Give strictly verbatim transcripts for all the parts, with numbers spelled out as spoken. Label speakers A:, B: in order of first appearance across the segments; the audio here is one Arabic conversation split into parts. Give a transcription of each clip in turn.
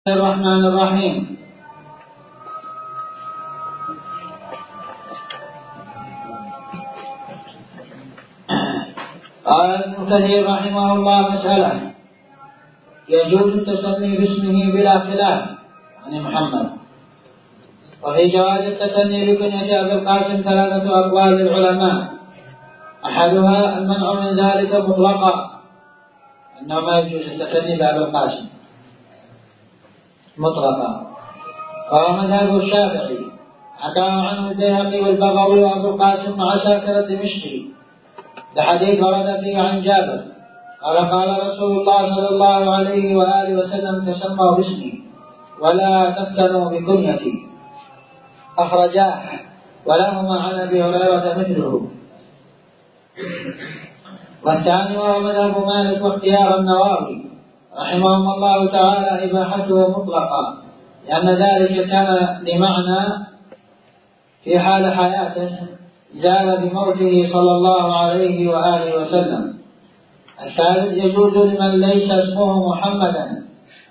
A: الرحمن الرحيم. قال ابن كثير رحمه الله: مسألة يجوز التسمي باسمه بلا خلاف يعني محمد. وفي جواز التسمي بكنية أبي القاسم ثلاثة أقوال للعلماء، أحدها المنع من ذلك مطلقا، أنه ما يجوز التسمي بأبي القاسم مطلقا، وهو مذهب الشافعي، حكاه عنه البيهقي والبغوي وأبو القاسم مع ساكر الدمشقي، لحديث ورد فيه عن جابر قال: قال رسول الله صلى الله عليه وآله وسلم: تسموا باسمي ولا تفتنوا بكنيتي، أخرجاه، ولهما عن أبي هريرة مثله. والثاني وهو مذهب مالك واختيار النووي رحمهم الله تعالى إباحته مطلقا، لأن ذلك كان لمعنى في حال حياته زال بموته صلى الله عليه وآله وسلم. الثالث يجوز لمن ليس اسمه محمدا،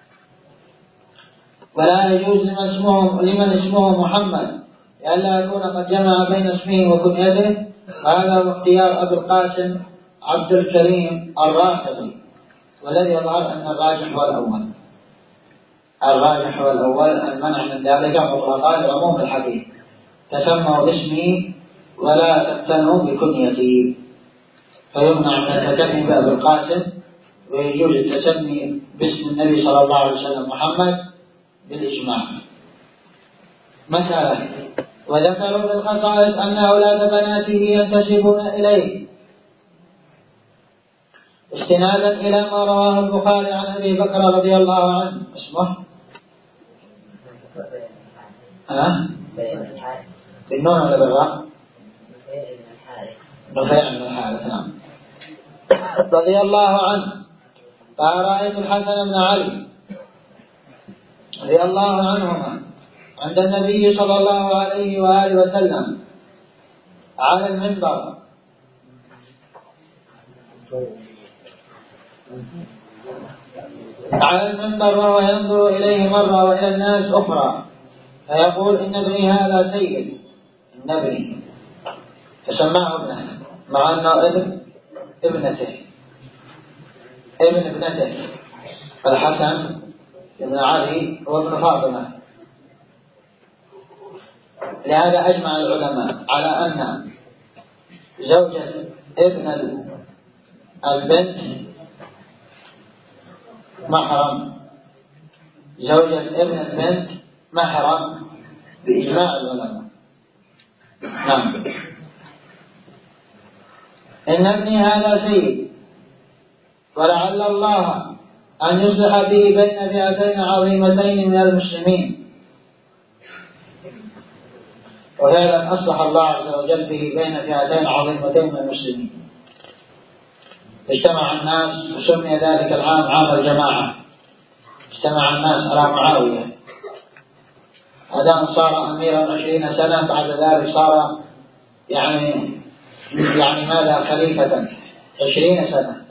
A: ولا يجوز لمن اسمه, لمن اسمه محمد، لئلا يكون قد جمع بين اسمه وكنيته، وهذا هو اختيار أبي القاسم عبد الكريم الرافضي، والذي يظهر أن الراجح هو الأول الراجح هو الأول المنع من ذلك مطلقا لعموم الحديث: تسموا باسمي ولا تفتنوا بكنيتي، فيمنع من التسمي بأبي القاسم، ويجوز التسمي باسم النبي صلى الله عليه وسلم محمد بالإجماع. مسألة: وذكروا في الخصائص أن أولاد بناته ينتسبون إليه، استنادا إلى ما رواه البخاري عن أبي بكر رضي الله عنه. اسمه ها؟ بالنون ولا بالراء؟ نفيع بن الحارث. نعم. رضي الله عنه قال: رأيت الحسن بن علي رضي الله عنهما عند النبي صلى الله عليه وآله وسلم على المنبر، على المنبر وهو ينظر إليه مرة وإلى الناس أخرى، فيقول: إن ابني هذا سيد، إن ابني، فسماه ابنه، مع أنه ابن ابنته ابن ابنته الحسن بن علي هو ابن فاطمة. لهذا أجمع العلماء على أن زوجة ابن البنت محرم، زوجة ابن البنت محرم بإجماع العلماء. نعم. إن ابني هذا سيد، ولعل الله أن يصلح به بين فئتين عظيمتين من المسلمين. وفعلا أصلح الله عز وجل به بين فئتين عظيمتين من المسلمين. اجتمع الناس، وسمي ذلك العام عام الجماعة، اجتمع الناس على معاوية، هذا صار أميرا عشرين سنة، بعد ذلك صار يعني يعني ماذا خليفة عشرين سنة،